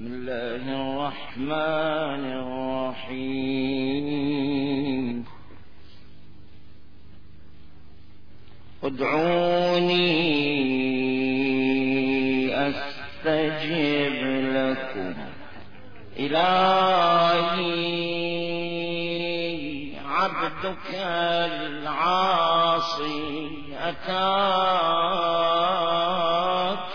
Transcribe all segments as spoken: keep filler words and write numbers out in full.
بسم الله الرحمن الرحيم ادعوني أستجب لكم إلهي عبدك العاصي أتاك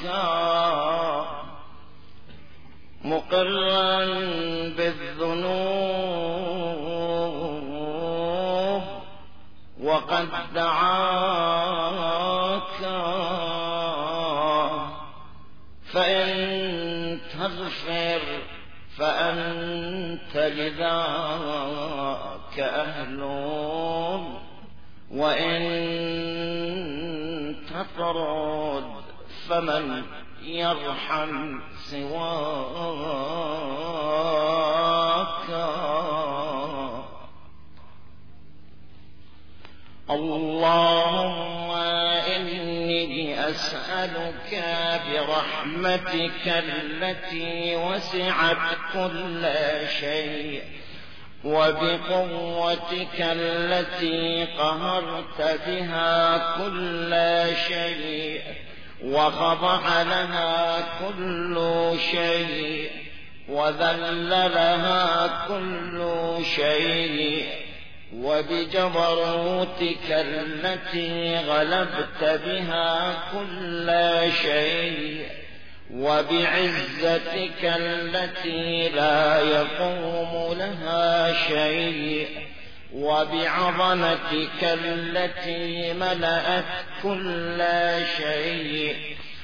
مقرا بالذنوب وقد دعاك فإن تغفر فأنت لذاك أهل وإن تطرد فمن يرحم سواك. اللهم إني أسألك برحمتك التي وسعت كل شيء وبقوتك التي قهرت بها كل شيء وخضع لها كل شيء وذل لها كل شيء وبجبروتك التي غلبت بها كل شيء وبعزتك التي لا يقوم لها شيء وبعظمتك التي ملأت كل شيء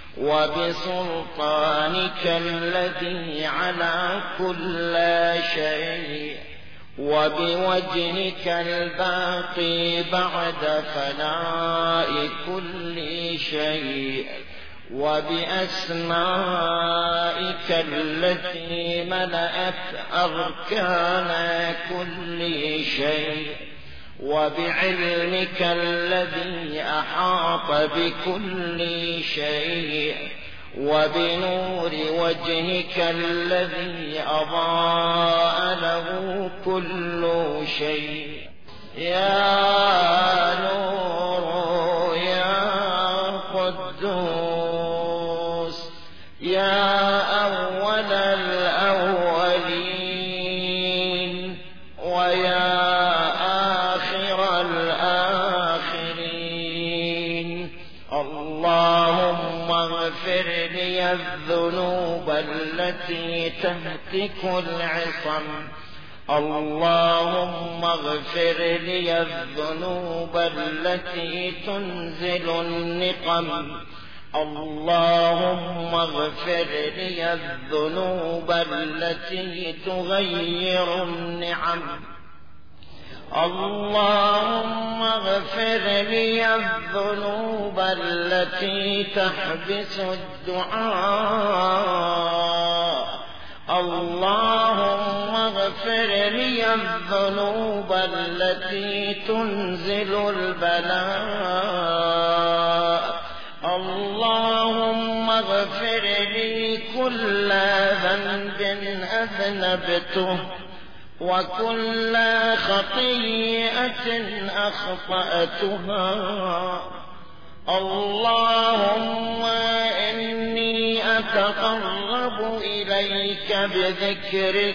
وبسلطانك الذي على كل شيء وبوجهك الباقي بعد فناء كل شيء وبأسمائك التي ملأت أركان كل شيء وبعلمك الذي أحاط بكل شيء وبنور وجهك الذي أضاء له كل شيء. يا نور يا قدوس يا أول الأولين ويا آخر الآخرين. اللهم اغفر لي الذنوب التي تهتك العصم. اللهم اغفر لي الذنوب التي تنزل النقم. اللهم اغفر لي الذنوب التي تغير النعم. اللهم اغفر لي الذنوب التي تحبس الدعاء. اللهم اغفر لي الذنوب التي تنزل البلاء. اللهم اغفر لي كل ذنب أذنبته وكل خطيئة أخطأتها. اللهم إني أتقرب إليك بذكرك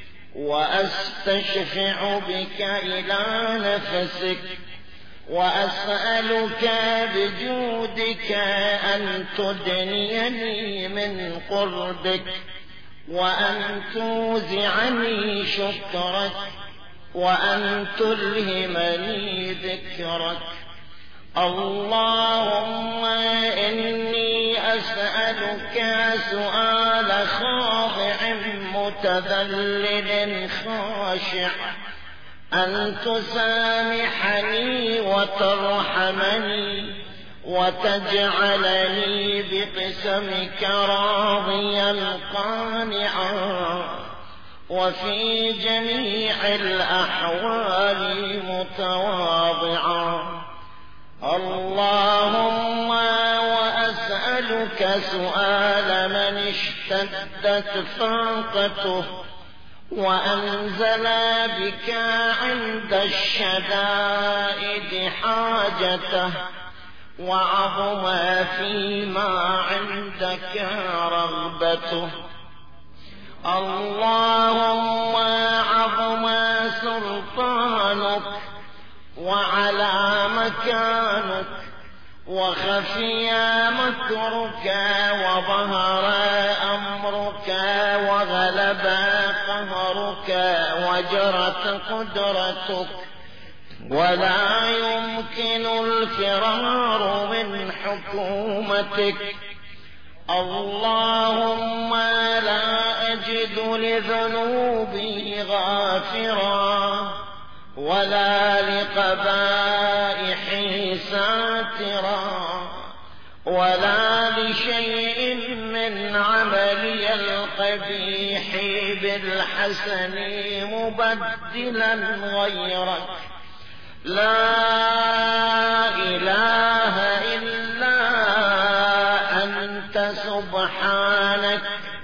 وأستشفع بك إلى نفسك وأسألك بجودك أن تدنيني من قربك وأن توزعني شكرك وأن تلهمني ذكرك. اللهم إني أسألك سؤال خاضع متذلل خاشع أن تسامحني وترحمني وتجعلني بقسمك راضيا قانعا وفي جميع الأحوال متواضعا. اللهم وأسألك سؤال من اشترى اشتدت فاقته، وأنزل بك عند الشدائد حاجته، وعظم فيما عندك رغبته. اللهم عظم سلطانك وعلى مكانك، وخفي مكرك وظهر أمرك وغلب قهرك وجرت قدرتك، ولا يمكن الفرار من حكومتك. اللهم لا أجد لذنوبي غافرا، ولا لقبائحي ساترا، ولا لشيء من عملي القبيح بالحسن مبدلا غيرك. لا إله إلا أنت سبحانك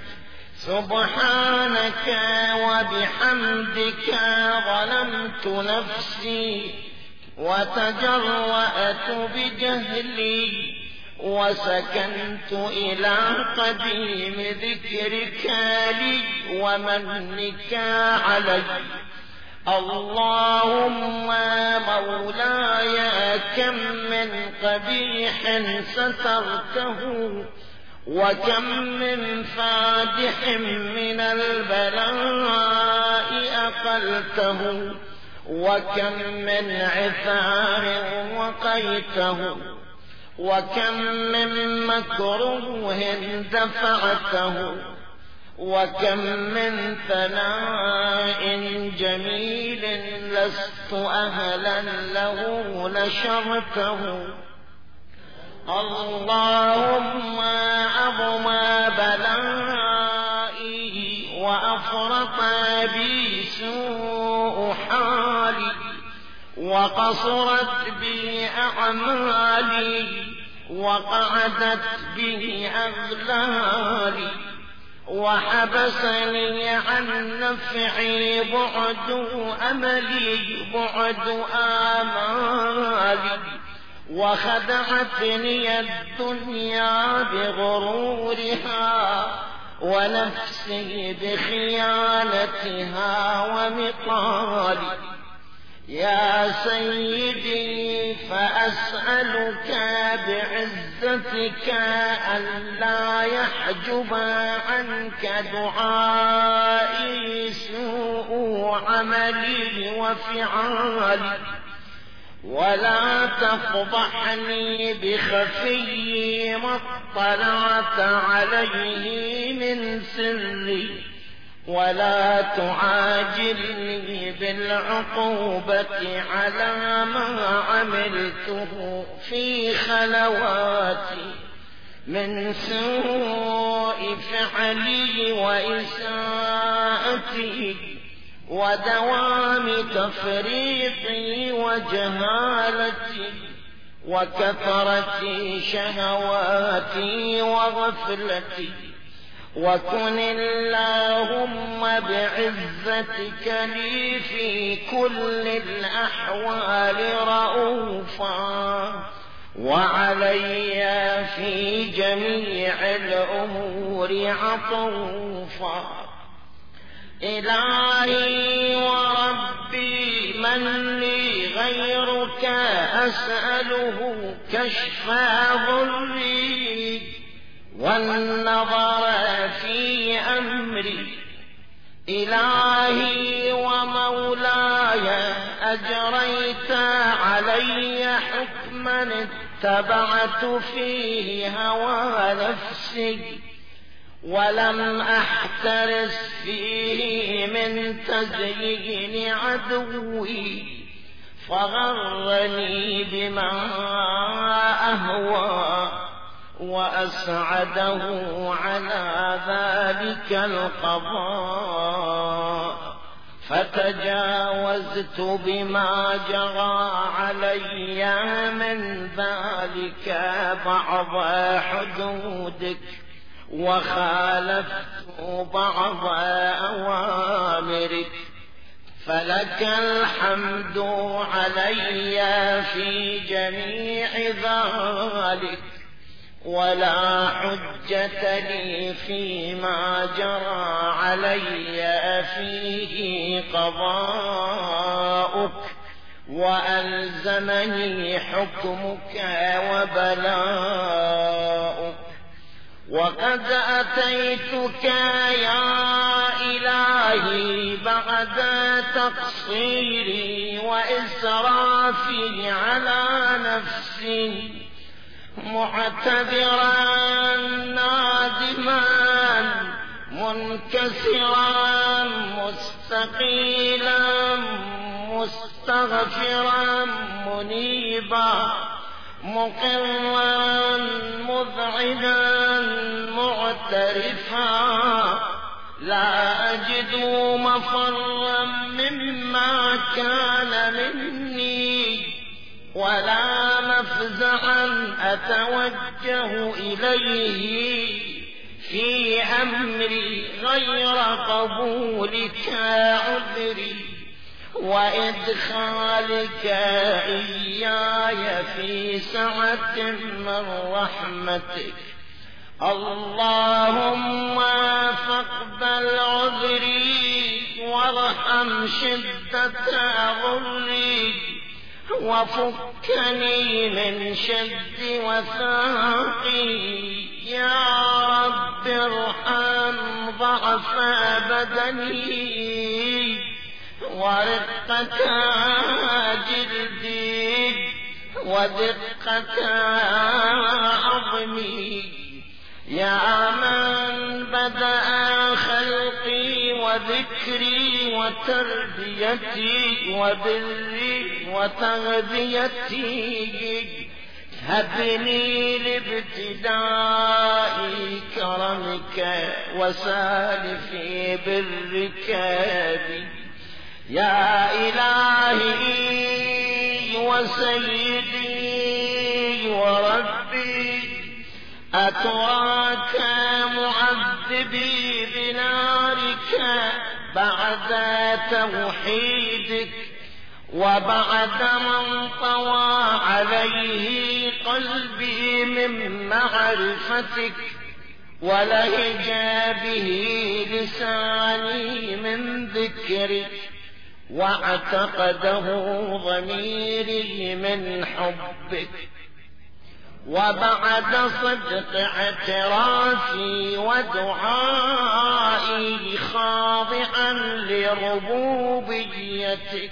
سبحانك وبحمدك ظلمت نفسي، وتجرأت بجهلي، وسكنت إلى قديم ذكرك لي ومنك علي. اللهم مولاي كم من قبيح سترته، وكم من فادح من البلاء أقلته، وكم من عثار وقيته، وكم من مكروه دفعته، وكم من ثناء جميل لست أهلا له نشرته. اللهم عظم بلائي وأفرط بي سوء حالي، وقصرت بي أعمالي، وقعدت به أغلالي، وحبسني عن نفعي بعد أملي بعد آمالي، وخدعتني الدنيا بغرورها، ونفسي بخيانتها ومطالي. يا سيدي فأسألك بعزتك ألا يحجب عنك دعائي سوء عملي وفعالي، ولا تفضحني بخفي ما اطلعت عليه من سري، ولا تعاجلني بالعقوبة على ما عملته في خلواتي من سوء فعلي وإساءتي، ودوام تفريطي وجهالتي، وكثرة شهواتي وغفلتي. وكن اللهم بعزتك لي في كل الأحوال رؤوفا، وعلي في جميع الأمور عطوفا. إلهي وربي من لي غيرك أسأله كشف ضري والنظر في أمري. إلهي ومولاي أجريت علي حكما اتبعت فيه هوى نفسي، ولم أحترس فيه من تزيين عدوي، فغرني بما أهوى وأسعده على ذلك القضاء، فتجاوزت بما جرى علي من ذلك بعض حدودك، وخالفت بعض أوامرك، فلك الحمد علي في جميع ذلك، ولا حجة لي فيما جرى علي فيه قضاؤك، وألزمني حكمك وبلاؤك. وقد أتيتك يا إلهي بعد تقصيري وإسرافي على نفسي، معتذرا نادما منكسرا مستقيلا مستغفرا منيبا، مقرا مذعنا معترفا، لا أجد مفرا مما كان مني، ولا مفزعا أتوجه إليه في أمري غير قبولك عذري، وإدخالك إياي في سعة من رحمتك. اللهم فاقبل عذري وارحم شدة غري، وفكني من شد وثاقي. يا رب ارحم ضعف بدني ورقة جلدي ودقة عظمي، يا من بدأ خلقي وذكري وتربيتي وبري وتغذيتي، هبني لابتداء كرمك وسالف برك بي. يا إلهي وسيدي وربي، أتراك معذبي بنارك بعد توحيدك، وبعد من طوى عليه قلبي من معرفتك، ولهج به لساني من ذكرك، واعتقده ضميري من حبك، وبعد صدق اعترافي ودعائي خاضعا لربوبيتك،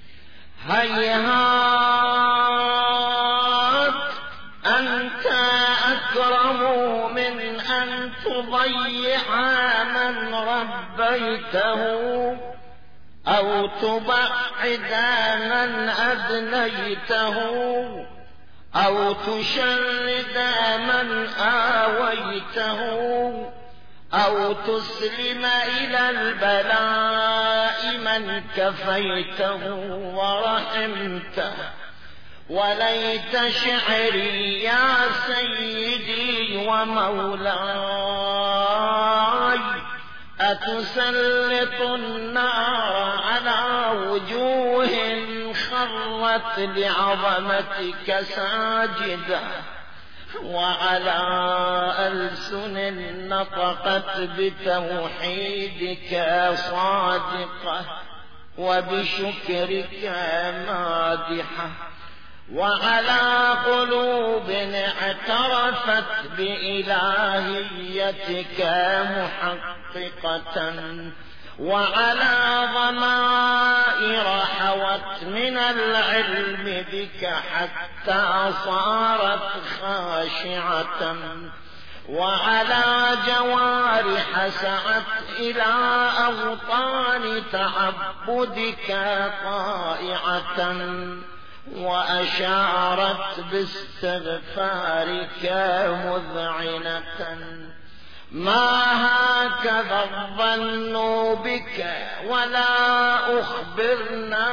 هيهات أنت أكرم من أن تضيع من ربيته، أو تبعد من أدنيته، أو تشرد من آويته، أو تسلم إلى البلاء من كفيته ورحمته. وليت شعري يا سيدي ومولاي أتسلط النار على وجوه خرت لعظمتك ساجدة، وعلى ألسن نطقت بتوحيدك صادقة، وبشكرك مادحة، وعلى قلوب اعترفت بإلهيتك محققة، وعلى ضمائر حوت من العلم بك حتى صارت خاشعة، وعلى جوارح سعت إلى أوطان تعبدك طائعة، وأشارت باستغفارك مذعنة. ما هكذا الظن بك، ولا أخبرنا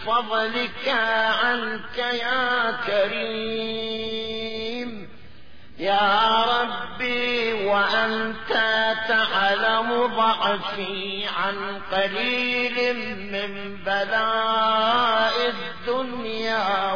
بفضلك عنك يا كريم. يا ربي وأنت تعلم ضعفي عن قليل من بلاء الدنيا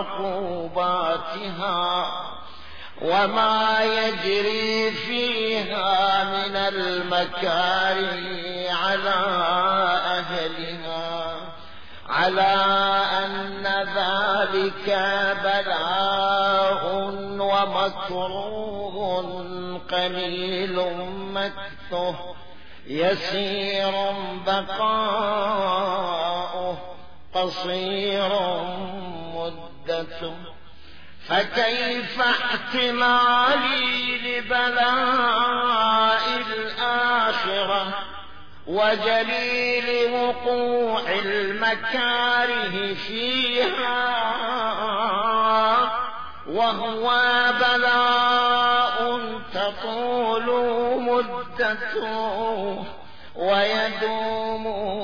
وعقوباتها وما يجري فيها من المكاره على أهلها، على أن ذلك بلاء ومكروه قليل مكثه يسير بقاؤه قصير مدته. فكيف احتمالي لبلاء الآخرة وجليل وقوع المكاره فيها وهو بلاء تطول مدته ويدوم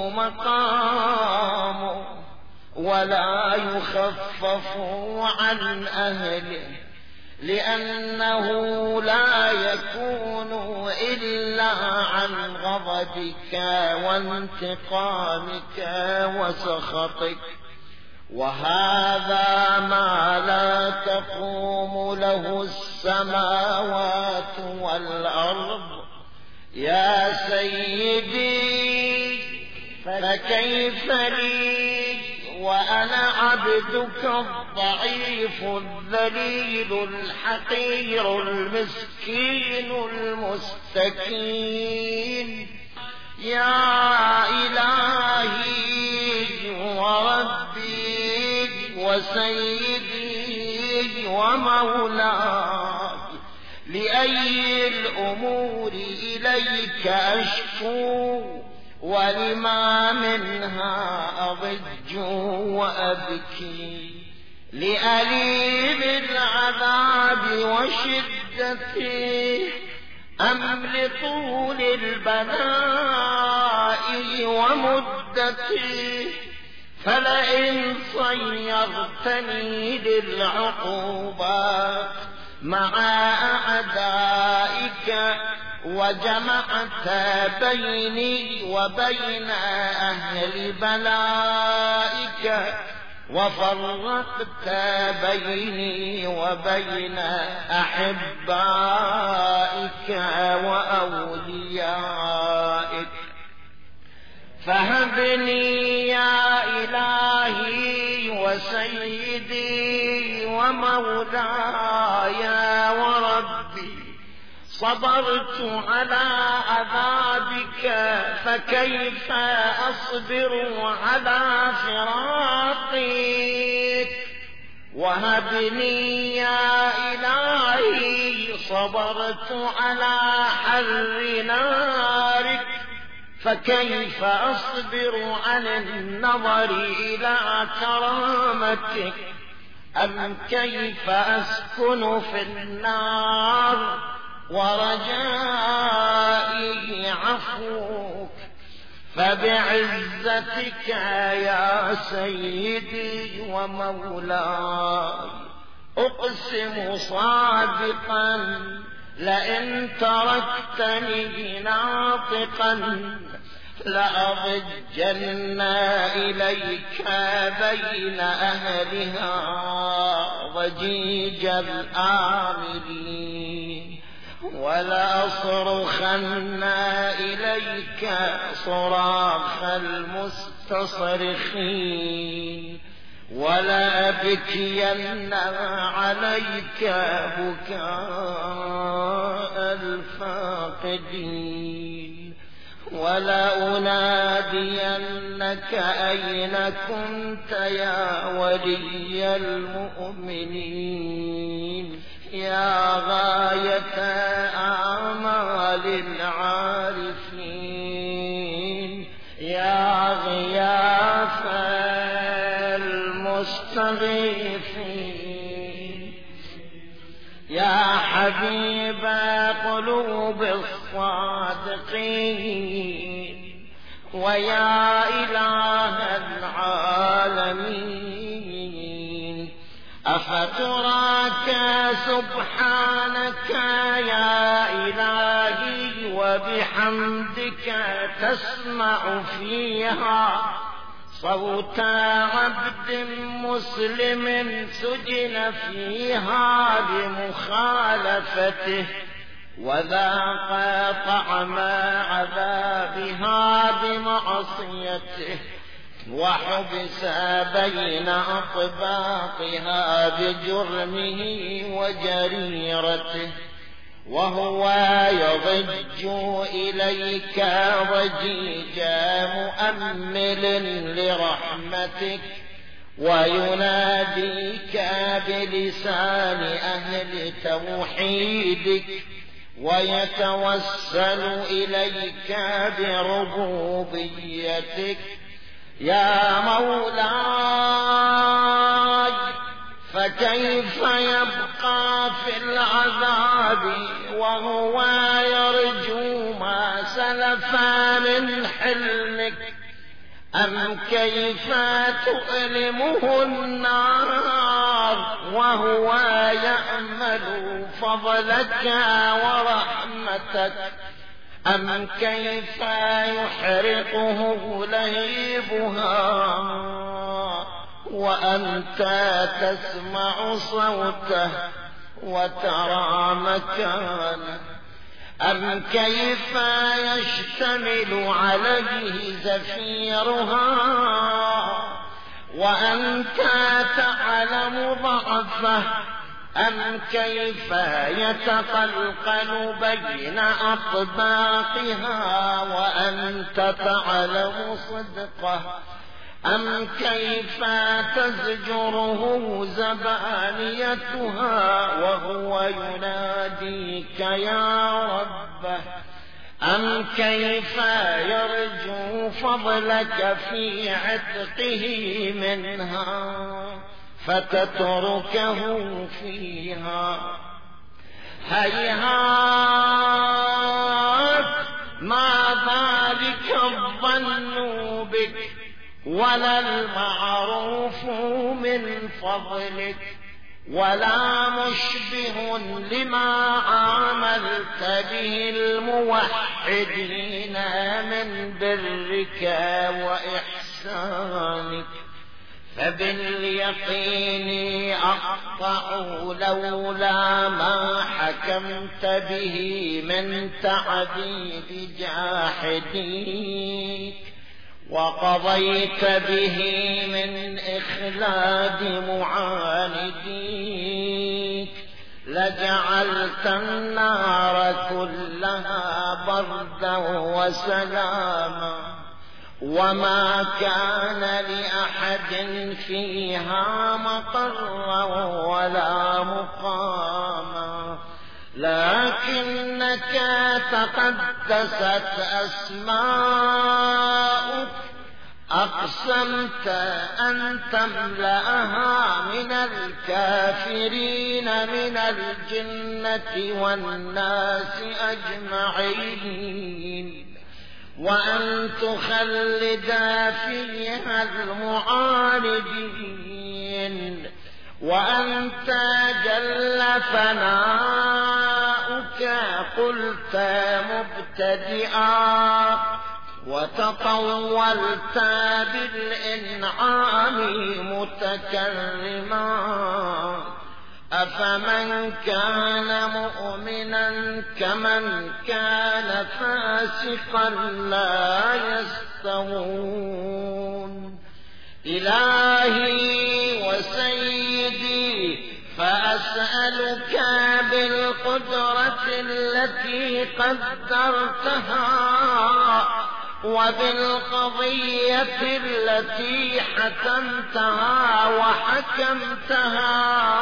مقامه ولا يخفف عن أهله، لأنه لا يكون إلا عن غضبك وانتقامك وسخطك، وهذا ما لا تقوم له السماوات والأرض. يا سيدي فكيف لي وأنا عبدك الضعيف الذليل الحقير المسكين المستكين. يا إلهي وربي وسيدي ومولاي، لأي الأمور إليك أشكو ولما منها أضج وأبكي، لأليم العذاب وشدته أم لطول البلاء ومدته؟ فلئن صيرتني للعقوبات مع أعدائك وجمعت بيني وبين أهل بلائك وفرقت بيني وبين أحبائك وأوليائك، فهبني يا إلهي وسيدي ومولاي وربي، صبرت على عذابك فكيف أصبر على فراقك؟ وهبني يا إلهي صبرت على حر نارك فكيف أصبر عن النظر إلى كرامتك؟ أم كيف أسكن في النار ورجائي عفوك؟ فبعزتك يا سيدي ومولاي أقسم صادقا لئن تركتني ناطقا لأضجن إليك بين أهلها ضجيج الآمرين، ولأصرخن إليك صراخ المستصرخين، ولأبكين عليك بكاء الفاقدين، ولأنادينك أين كنت يا ولي المؤمنين، يا غاية آمال العارفين، يا غياث المستغيثين، يا حبيب قلوب الصادقين، ويا إله العالمين. أفتراك سبحانك يا إلهي وبحمدك تسمع فيها صوت عبد مسلم سجن فيها لمخالفته وذاق طعم عذابها بمعصيته وحبس بين أطباقها بجرمه وجريرته وهو يضج إليك ضجيج مؤمل لرحمتك ويناديك بلسان أهل توحيدك ويتوسل إليك بربوبيتك يا مولاي فكيف يبقى في العذاب وهو يرجو ما سلف من حلمك أم كيف تؤلمه النار وهو يأمل فضلك ورحمتك أم كيف يحرقه لهيبها وأنت تسمع صوته وترى مكانه أم كيف يشتمل عليه زفيرها وأنت تعلم ضعفه أم كيف يتقلقل بين أطباقها وأنت تعلم صدقه أم كيف تزجره زبانيتها وهو يناديك يا ربه أم كيف يرجو فضلك في عتقه منها فتتركه فيها هيهات ما ذلك الظن بك ولا المعروف من فضلك ولا مشبه لما عاملت به الموحدين من برك وإحسانك فباليقين أقطع لولا ما حكمت به من تعذيب جاحديك وقضيت به من إخلاد معانديك لجعلت النار كلها بردا وسلاما وما كان لأحد فيها مقرا ولا مقاما لكنك تقدست أسماؤك أقسمت أن تملأها من الكافرين من الجنة والناس أجمعين وأن تخلد فيها المعاندين وأنت جل ثناؤك قلت مبتدئا وتطولت بالإنعام متكرما أفمن كان مؤمنا كمن كان فاسقا لا يستوون إلهي وسيدي فأسألك بالقدرة التي قدرتها وبالقضية التي حكمتها وحكمتها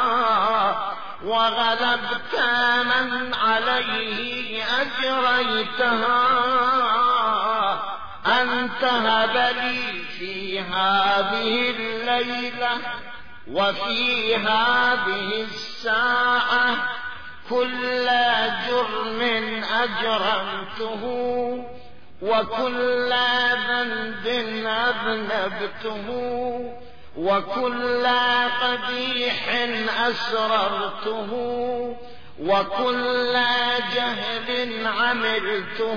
وغلبت من عليه أجريتها أن تهب لي في هذه الليلة وفي هذه الساعة كل جرم أجرمته وكل ذنب أذنبته وكل قبيح أسررته، وكل جهل عملته،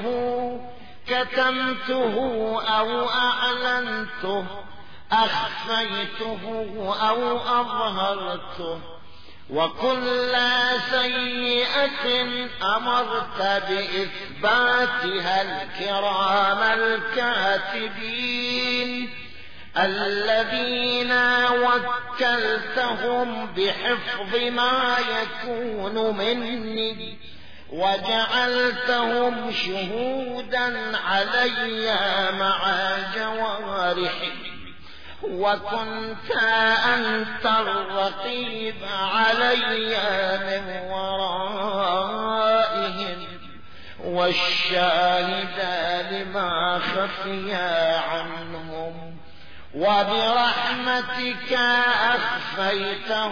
كتمته أو أعلنته، أخفيته أو أظهرته، وكل سيئة أمرت بإثباتها الكرام الكاتبين الذين وكلتهم بحفظ ما يكون مني، وجعلتهم شهودا علي مع جوارحي، وكنت أنت الرقيب علي من ورائهم، والشاهد لما خفي عنهم، وبرحمتك أخفيته،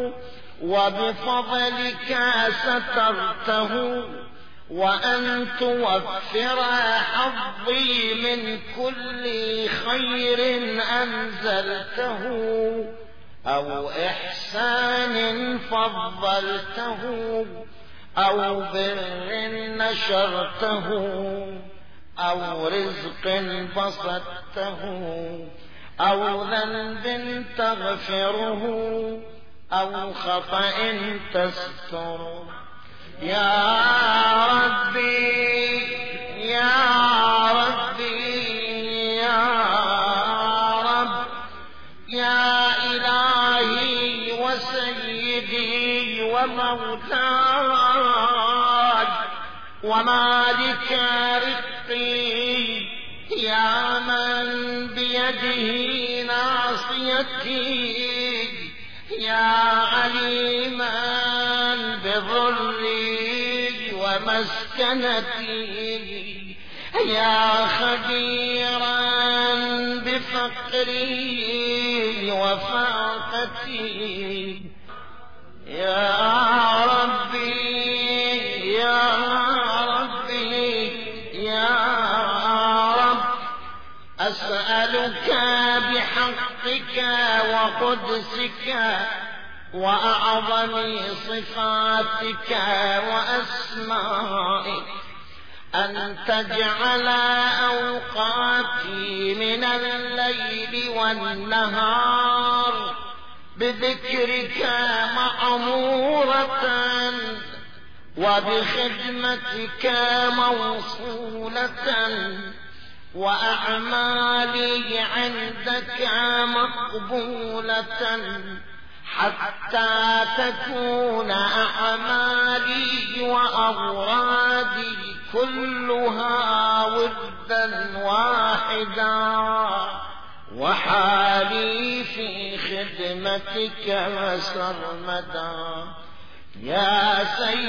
وبفضلك سترته، وأن توفر حظي من كل خير أنزلته، أو إحسان فضلته، أو بر نشرته، أو رزق بسطته، أو ذنب تغفره، أو خطأ تستره. يا ربي يا ربي يا رب، يا إلهي وسيدي ومولاي ومالك رزقي، يا من بيده ناصيتي، يا عليما بضري ومسكنتي، يا خبيرا بفقري وفاقتي، يا ربي يا ربي يا رب، أسألك بحقك وقدسك وأعظم صفاتك وأسمائك أن تجعل أوقاتي من الليل والنهار بذكرك معمورة، وبخدمتك موصولة، وأعمالي عندك مقبولة، حتى تكون أعمالي وأورادي كلها ودا واحدا، وحالي في خدمتك وسرمدا. يا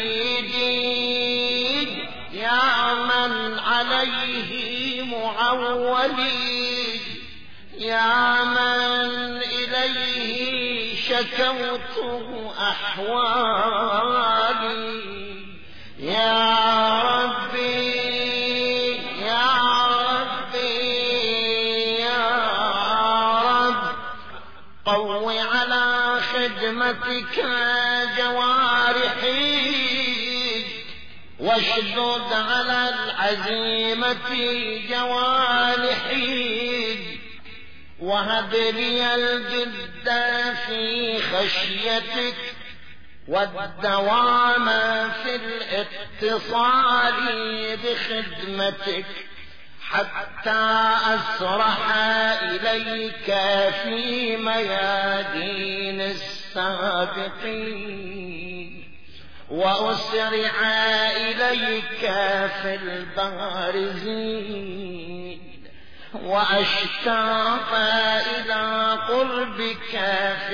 سيدي يا من عليه معولي، يا من إليه شكوت أحوالي، يا ربي يا ربي يا رب، قو على خدمتك جوارحي، واشدد على العزيمة جوانحي، وهب لي الجد في خشيتك، والدوام في الاتصال بخدمتك، حتى أسرح إليك في ميادين السابقين، وأسرع إليك في البارزين، وأشتاق إلى قربك في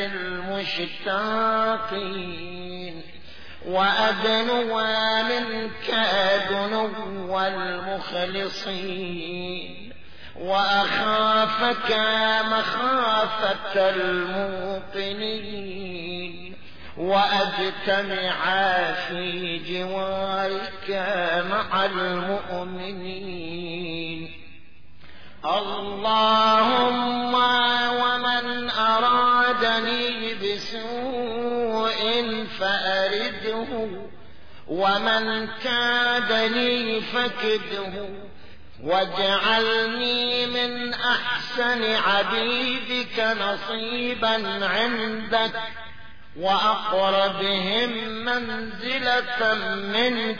المشتاقين، وأدنو منك دنو المخلصين، وأخافك مخافة الموقنين، وأجتمع في جوارك مع المؤمنين. اللهم ومن أراد ومن كادني فكده واجعلني من أحسن عبيدك نصيبا عندك وأقربهم منزلة منك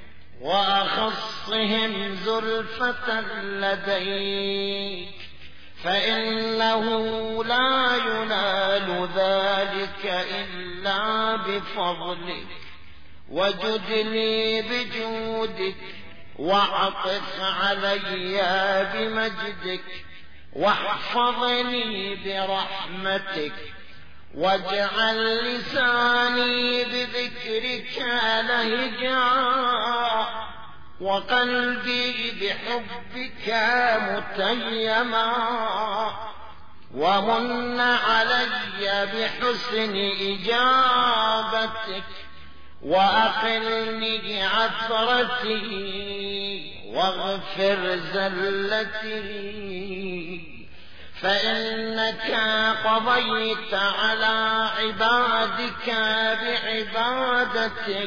وأخصهم زلفة لديك، فإنه لا ينال ذلك إلا بفضلك، وجد لي بجودك واعطف علي بمجدك، واحفظني برحمتك، واجعل لساني بذكرك لهجا، وقلبي بحبك متيما، ومن علي بحسن إجابتك، وأقلني عثرتي واغفر زلتي، فإنك قضيت على عبادك بعبادتك،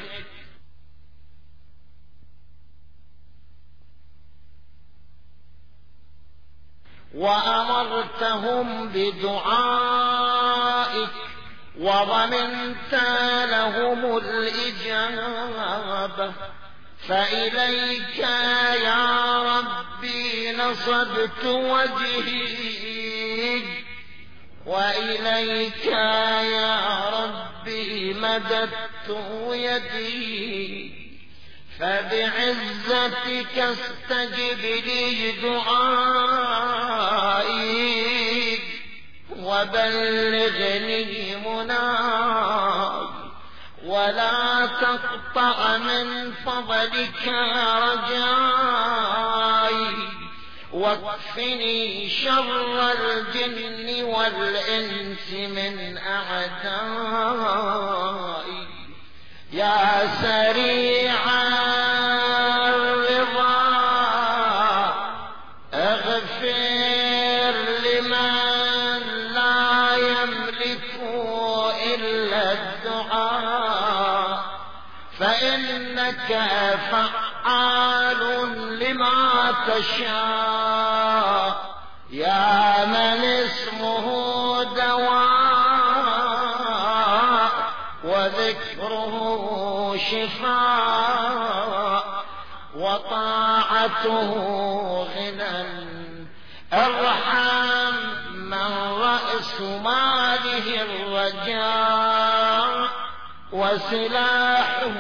وأمرتهم بدعائك وضمنت لهم الإجابة، فإليك يا ربي نصبت وجهي، وإليك يا ربي مددت يدي، فبعزتك استجب لي دعائي، وبلغني مناي، ولا تقطع من فضلك رجائي، واكفني شر الجن والإنس من أعدائي، يا سريع الرضا اغفر لمن لا يملك إلا الدعاء، فإنك فعال لما تشاء، يا من اسمه دواء وذكره شفاء وطاعته غنى، ارحم من رأس ماله الرجاء وسلاحه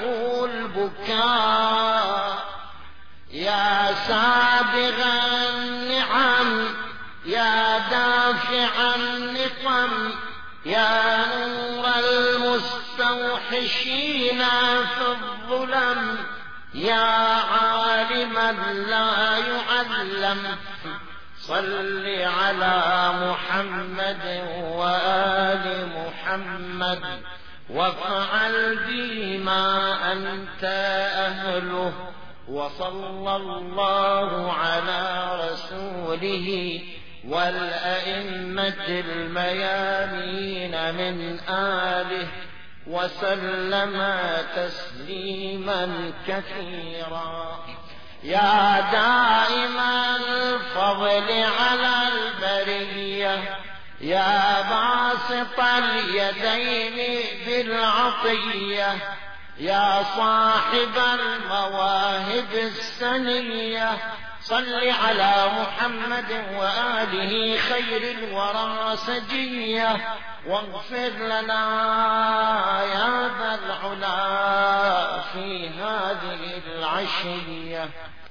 البكاء، يا سابغ النعم يا دافع النقم، يا نور المستوحشين في الظلم، يا عالما لا يعلم، صل على محمد وآل محمد، وافعل بما أنت أهله، وصلى الله على رسوله والأئمة الميامين من آله، وسلم تسليما كثيرا. يا دائم الفضل على البرية، يا باسط اليدين بالعطية، يا صاحب المواهب السنية، صل على محمد وآله خير الورى سجية، واغفر لنا يا ذا العلا في هذه العشية.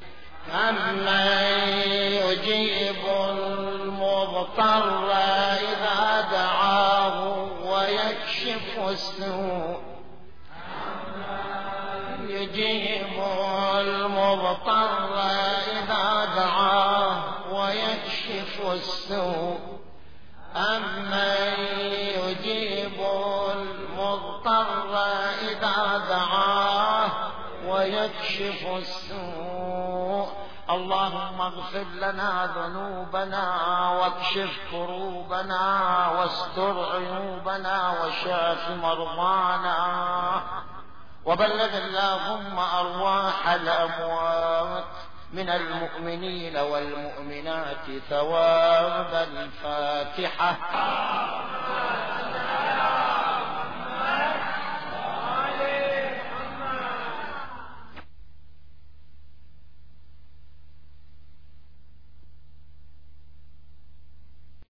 أمن يجيب المضطر إذا دعاه ويكشف السوء، يجيب المضطر إذا دعاه ويكشف السوء، أمن يجيب المضطر إذا دعاه ويكشف السوء. اللهم اغفر لنا ذنوبنا واكشف كروبنا واستر عيوبنا وشاف مرضانا، وبلغ اللهم أرواح الأموات من المؤمنين والمؤمنات ثواب الفاتحة